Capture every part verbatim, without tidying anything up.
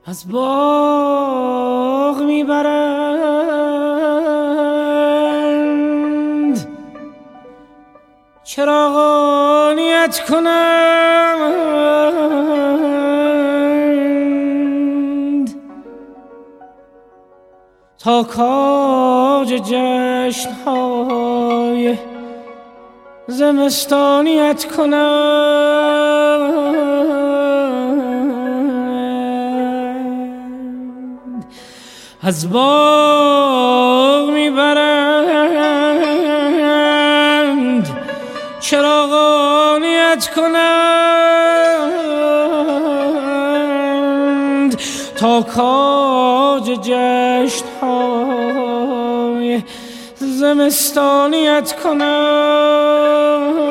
از باغ میبرند چراغانیت کنند تا کاج جشن‌های زمستانیت کنند از باغ میبرند چراغانیت کنند تا کاج جشن‌های زمستانیت کنند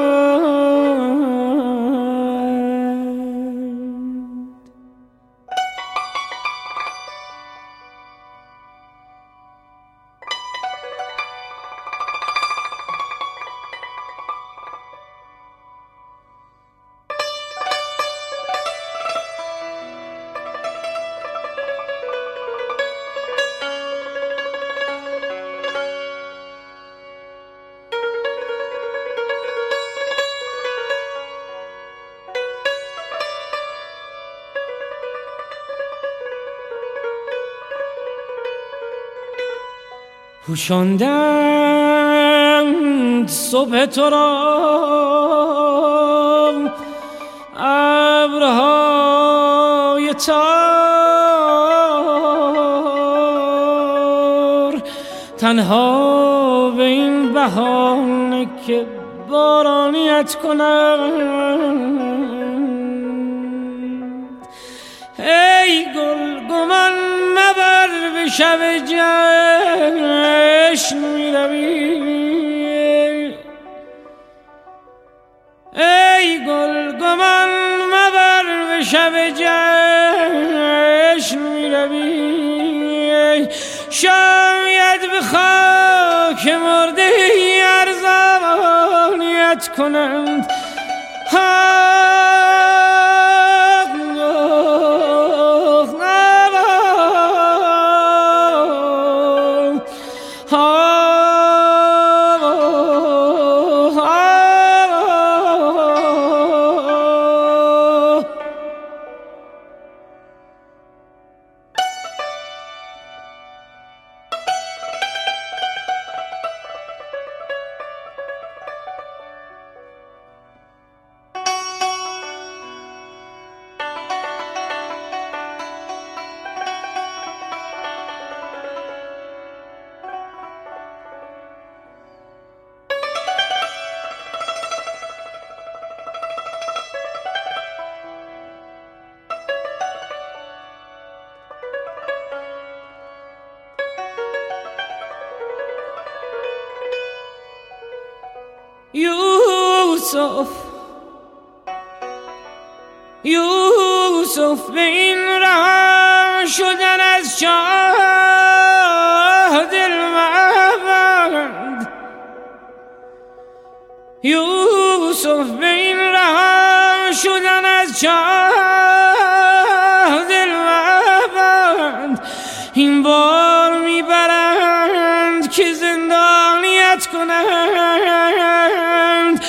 پوشاندند صبح تو را ابرهای تار تنها به این بهانه که بارانیت کنند ای گل گمان مبر به شب جشن میروی ای گل گمان مبر به شب جشن میروی شاید به خاک مرده ارزانیت کنند یوسف یوسف به این رها شدن از چاه دل مبند یوسف به این رها شدن از چاه دل مبند این بار میبرند که زندانیت کنند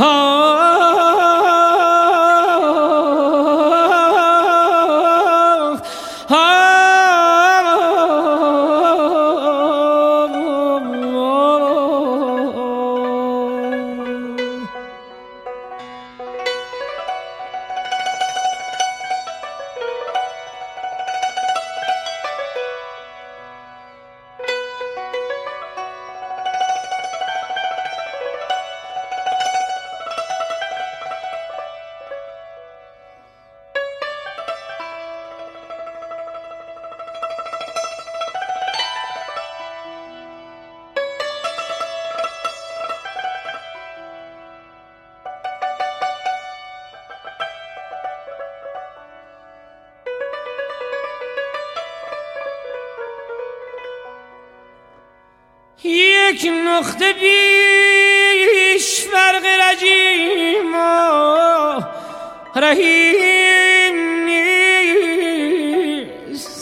یک نقطه بیش فرق رجیم و رحیم نیست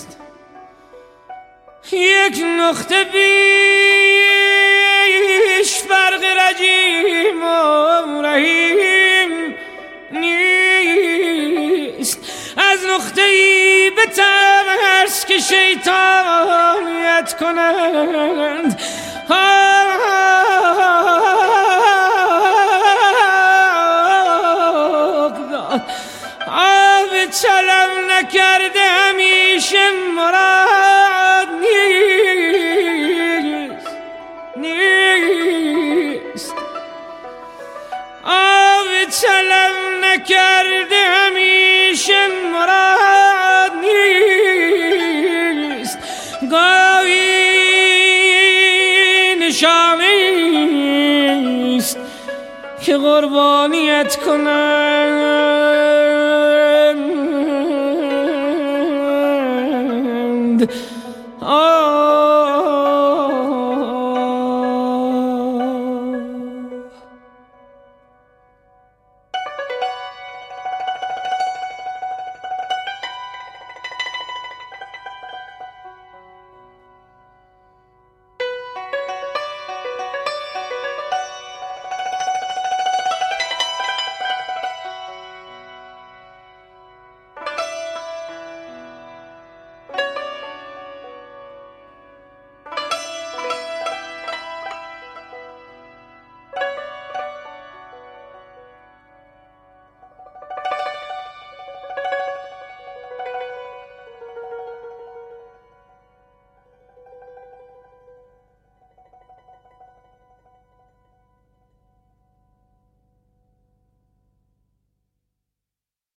یک نقطه بیش فرق رجیم و رحیم نیست. از نقطه ای به ترس که شیطانیت کنند آب چلم نکرده همیشه مراد نیست نیست آب چلم نکرده همیشه مراد نیست. گاهی نشانه است که قربانیت کنم.